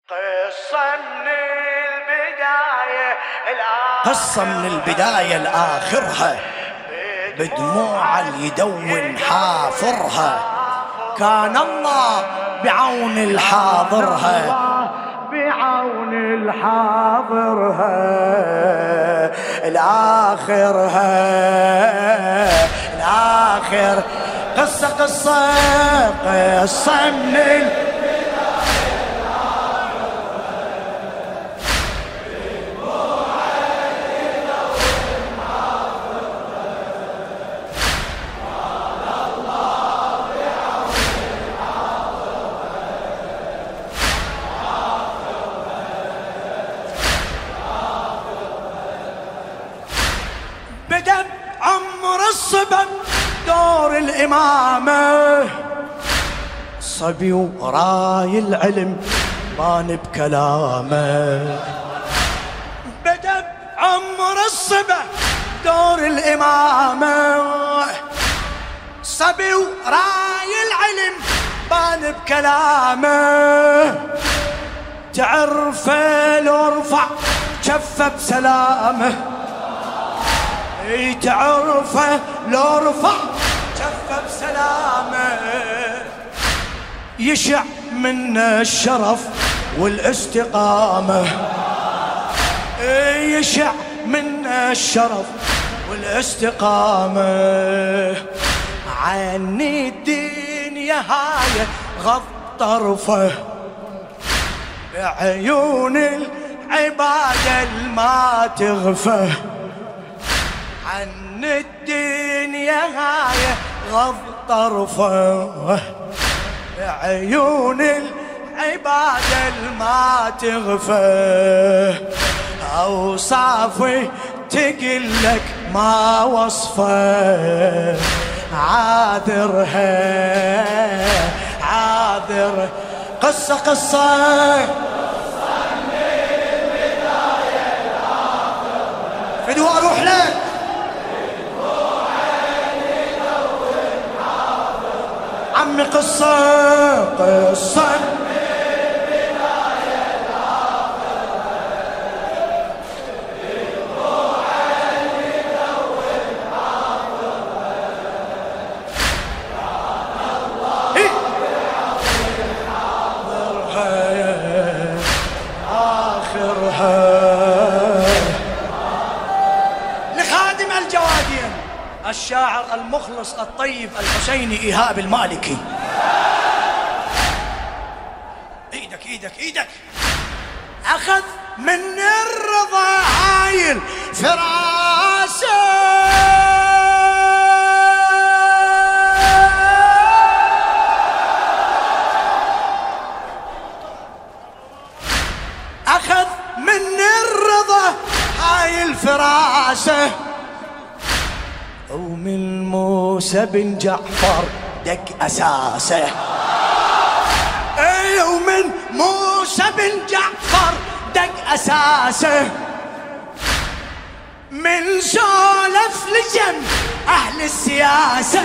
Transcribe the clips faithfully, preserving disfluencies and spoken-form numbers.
قصة من البداية قصة من البداية لآخرها، بدموع يدون حافرها. كان الله بعون الحاضرها، بعون الحاضرها الآخرها الآخر. قصة قصة قصة من البداية بدأ عمر الصبا دور الإمامة، صبي وراي العلم بان بكلامه. بدأ عمر الصبا دور الإمامة، صبي وراي العلم بان بكلامه. تعرفه لو رفع كفه بسلامه، تعرفه لو رفع كفه بسلامه. يشع منا الشرف والاستقامة، يشع منا الشرف والاستقامة. عني الدنيا هاي غض طرفه، بعيون العبادة الما تغفه. عن الدنيا هاي غض طرفه، عيون العبادة الما تغفى. أوصافي تقلك ما وصفه، عاذرها عاذر. قصة قصة فدوى أروح لك عمي. قصة قصة من البداية لآخرها، بدموع يدون حاضرها. كان الله بعون حاضرها آخرها. لخادم الجوادين الشاعر المخلص الطيب الحسيني إيهاب المالكي. ايدك ايدك ايدك. اخذ من الرضا هاي الفراسة، اخذ من الرضا هاي الفراسة. ومن موسى بن جعفر دق أساسه، اي ومن موسى بن جعفر دق أساسه. من سولف لجم أهل السياسة،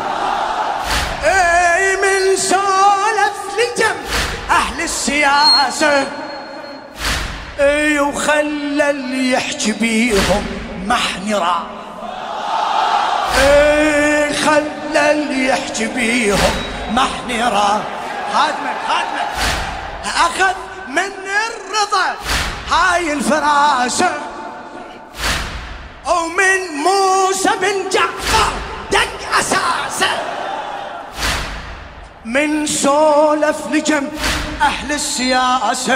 اي من سولف لجم أهل السياسة. اي وخلى اللي يحكي بيهم محنرا، ايه خلى اللي يحكي بيهم محنرا. خادمك خادمك. اخذ من الرضا هاي الفراسة، ومن موسى بن جعفر دق اساسه. من سولف لجم اهل السياسة،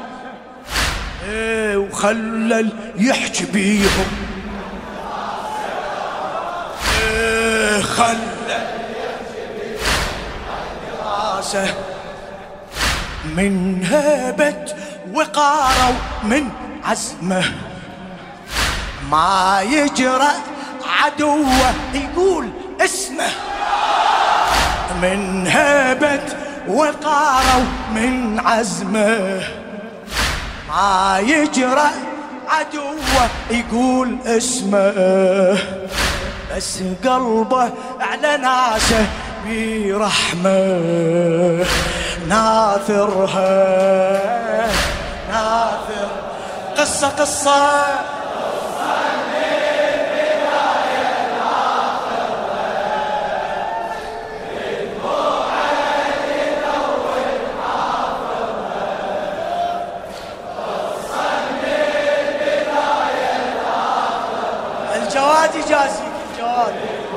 ايه وخلى اللي يحكي بيهم خلى راسه. من هيبة وقاره ومن عزمه، ما يجرأ عدوه يقول اسمه. من هيبة وقاره ومن عزمه، ما يجرأ عدوه يقول اسمه. بس قلبه على ناسه برحمة، ناثرها قصة قصة الجواد يجازيك الجواد.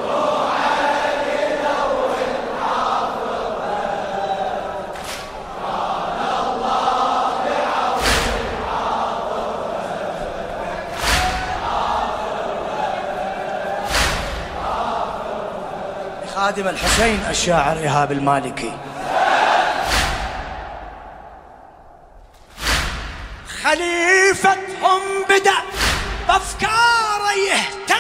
خادم الحسين الشاعر إيهاب المالكي. خليفتهم بدأ بأفكاره يهتم،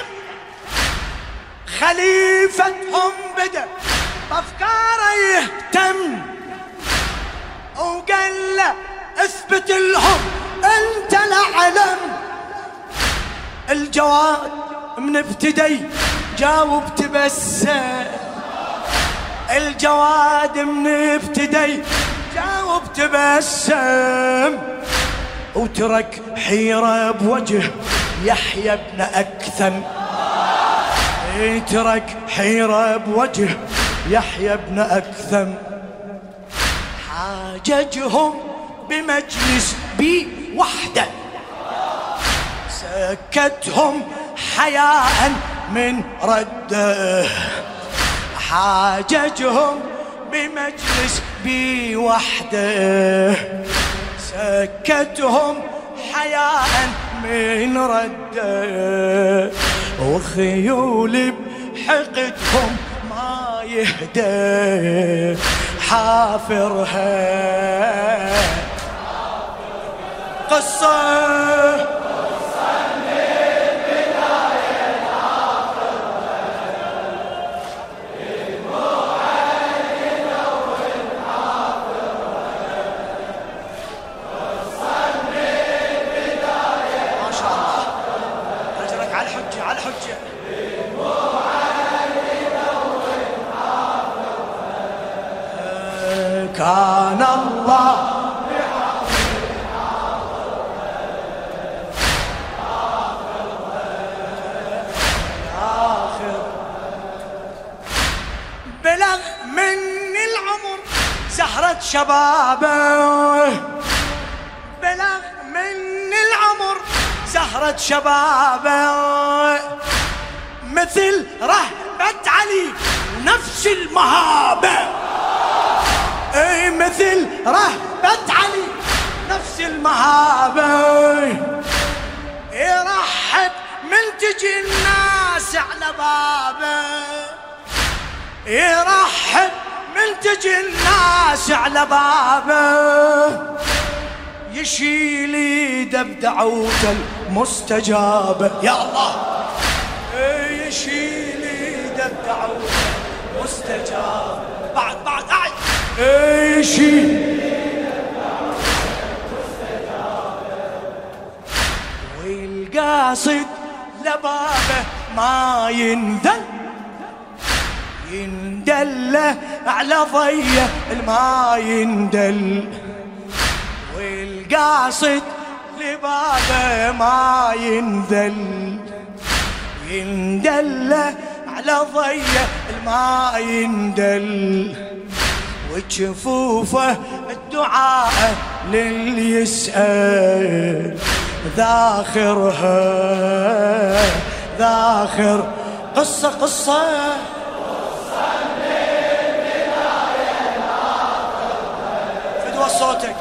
خليفتهم بدأ بأفكاره يهتم، وقال له اثبت لهم انت الأعلم. الجواد من ابتدي جاوب تبسم، الجواد من ابتدي جاوب تبسم، وترك حيرة بوجه يحيى بن أكثم، ترك حيرة بوجه يحيى بن أكثم. حاججهم بمجلس بي وحده، سكتهم حياء من رده، حاججهم بمجلس بي وحده، سكتهم حياء من رده، وخيول بحقدهم ما يهدى حافرها. قصة كان الله بلغ من العمر زهرة شبابه، بلغ من العمر زهرة شبابه، مثل رهبة علي نفس المهابة، اي مثل رهبة علي نفس المهابة، يرحب من تجي الناس على بابه، يرحب من تجي الناس على بابه، يشيل ايده بدعوته المستجابة. يا الله يشيل ايده بدعوته المستجابة. بعد بعد قاعد يشيل والقاصد لبابه ما ينذل، يندل على ضيه الما يندل، والقاصد لبابه ما ينذل، يندل على ضيه الما يندل، وجفوفه الدعاء للي يسأل ذاخرها ذاخر. قصة قصة فدوى صوتك.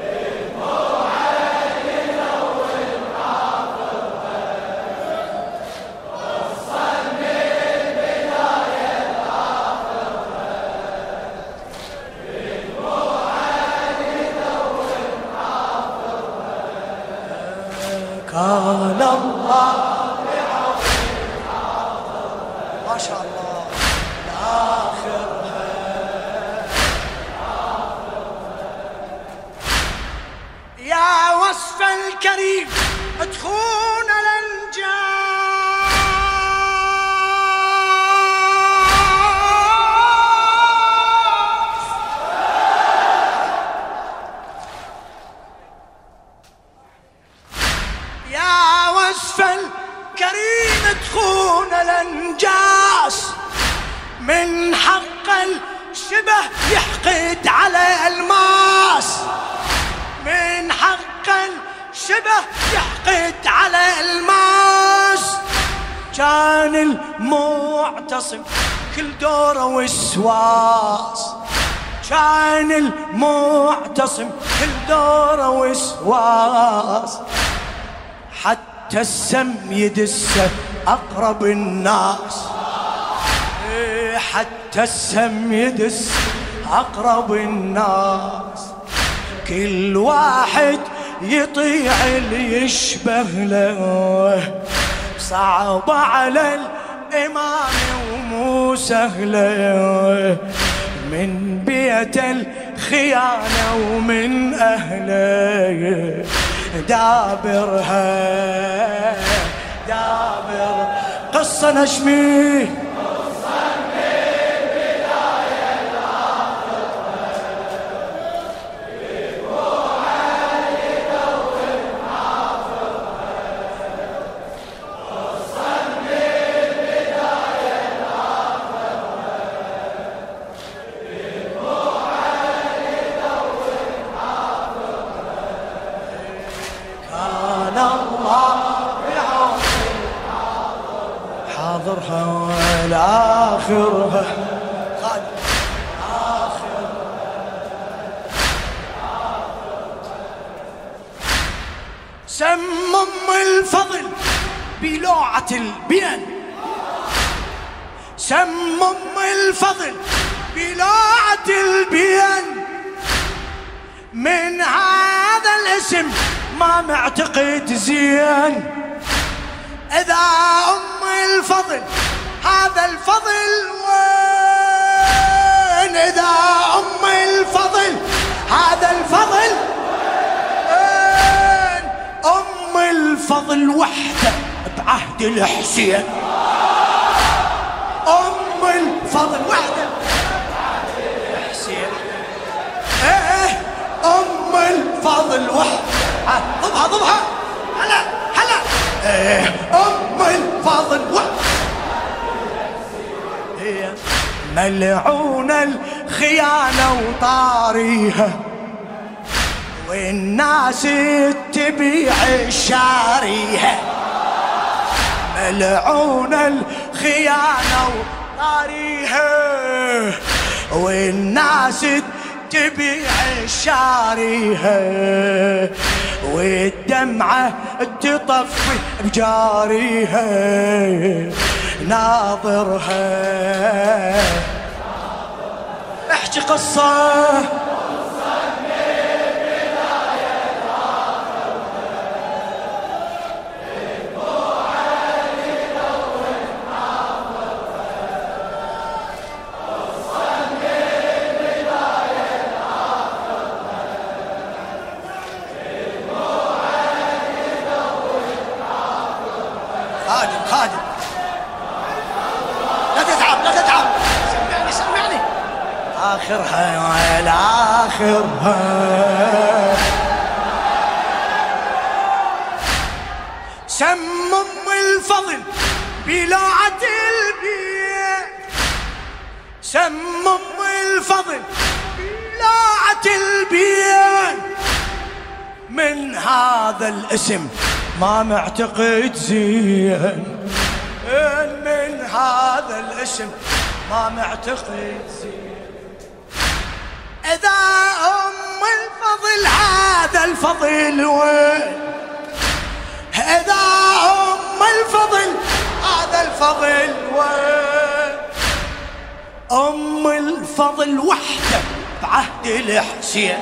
كان الله ما شاء الله آخرها. يا وصف الكريم ادخون الانجاز، الكريم تخون الانجاس، من حق الشبه يحقد على الماس، من حق الشبه يحقد على الماس. كان المعتصم كل دوره وسواس، كان المعتصم كل دوره وسواس، حتى السم يدسه أقرب الناس، حتى السم يدس أقرب الناس. كل واحد يطيع اللي يشبه له، صعب على الإمام ومو سهلة، من بيت الخيانة ومن أهله دابرها دابر. قصة نشمي قصة من بداية لآخرها، يبوها لدور حافظها. قصة من بداية لآخرها، يبوها لدور حافظها. كان الله حاضرها والآخرها خالد آخرها. سم أم الفضل بلوعة البين، سم أم الفضل بلوعة البين، من هذا الاسم ما معتقد زين. إذا أم الفضل هذا الفضل وين، إذا أم الفضل هذا الفضل وين. أم الفضل وحده بعهد الحسين، أم الفضل وحده بعهد الحسين. إيه أم الفضل وحده. ضبها ضبها هلا هلا. إيه أم الفضل وحده هي ملعون الخيانة وطاريها، والناس تبيع الشاريها. ملعون الخيانة وطاريها، والناس تبيع الشاريها، والدمعة تطفي بجاريها ناظرها. احكي قصة خادم خادم. لا تتعب لا تتعب، سمعني سمعني. آخرها والآخرها سم أم الفضل بلوعة البين، سم أم الفضل بلوعة البين، من هذا الاسم ما معتقد زين، من هذا الاسم ما معتقد زين. إذا أم الفضل هذا الفضل وين، إذا أم الفضل هذا الفضل وين. أم الفضل وحده بعهد الحسين،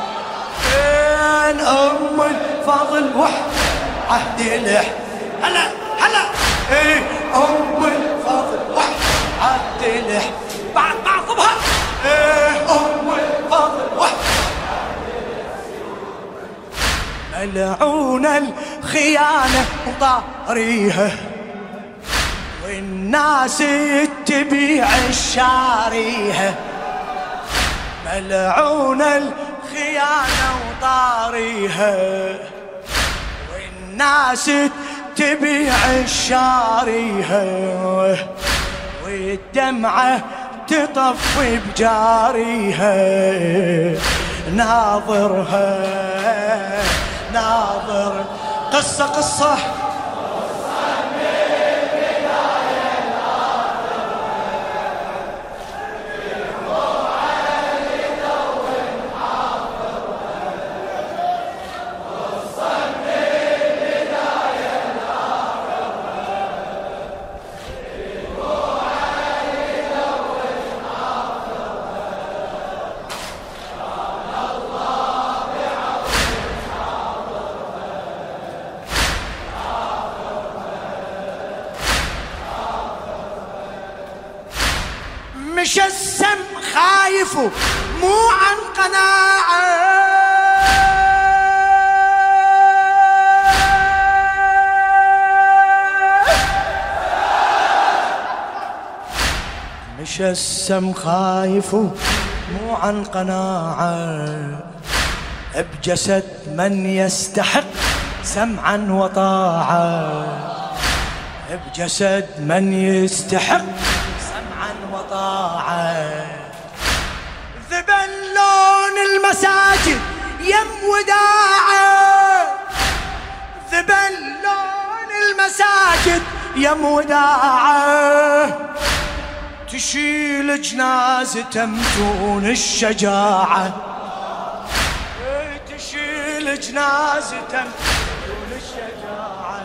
أم الفضل وحده عهد الح. هلا هلا. ايه أم الفضل وحده عهد الح. بعد بعد طبها. ايه أم الفضل وحده ملعون الخيانة وطاريها، والناس تبيع الشاريها. ملعون الخيانة وطاريها، والناس تبيع الشاريها والدمعة تطفي بجاريها ناظرها ناظر قصة قصة مش السم خايف مو عن قناعة مش السم خايف مو عن قناعة بجسد من يستحق سمعا وطاعة بجسد من يستحق وطاعة ذبلون المساجد يم وداعة ذبلون المساجد يم وداعة تشيل جنازة متون الشجاعة تشيل جنازة متون الشجاعة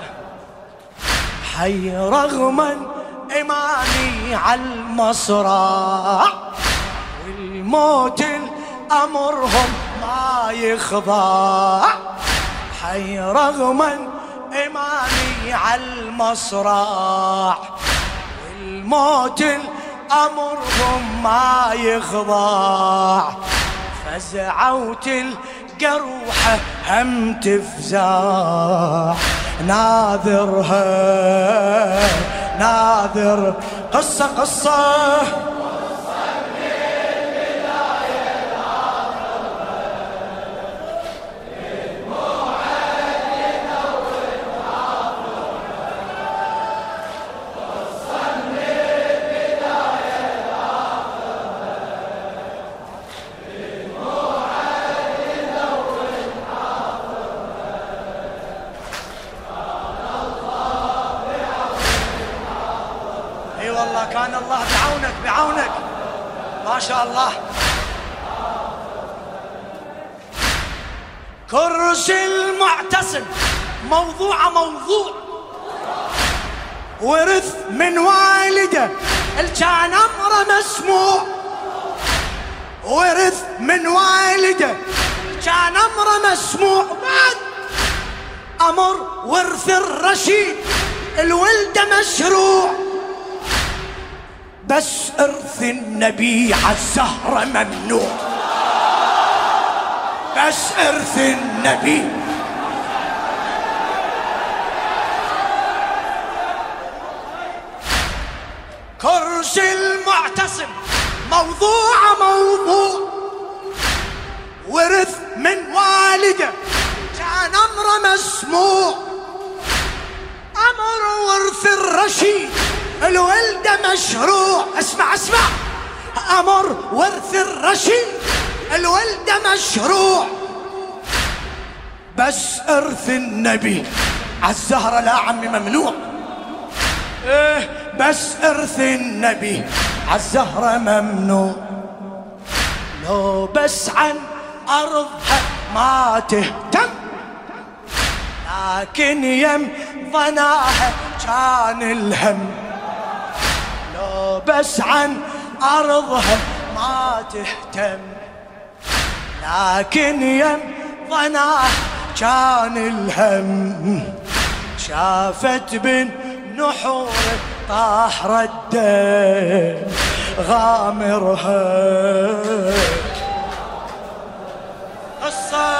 حي رغما إمامي عالمصراع والموت الأمرهم ما يخضع حي رغما إمامي عالمصراع والموت الأمرهم ما يخضع فزعوت الجروحة هم تفزع ناظرها ناظر قصة قصة والله كان الله بعونك بعونك ما شاء الله. كرسي المعتصم موضوع موضوع ورث من والده الكان امره مسموع ورث من والده كان امره مسموع بعد امر ورث الرشيد الولده مشروع بس ارث النبي عالزهرة ممنوع بس ارث النبي كرسي المعتصم موضوع موضوع ورث من والده كان امره مسموع امر ورث الرشيد الولده مشروع اسمع اسمع امر ورث الرشيد الولده مشروع بس ارث النبي عالزهرة لا عمي ممنوع ايه بس ارث النبي عالزهرة ممنوع لو بس عن ارضها ما تهتم لكن يم ظناها كان الهم لو بس عن أرضها ما تهتم لكن يم ظناها كان الهم شافت بن نحور طاح رده غامرها قصة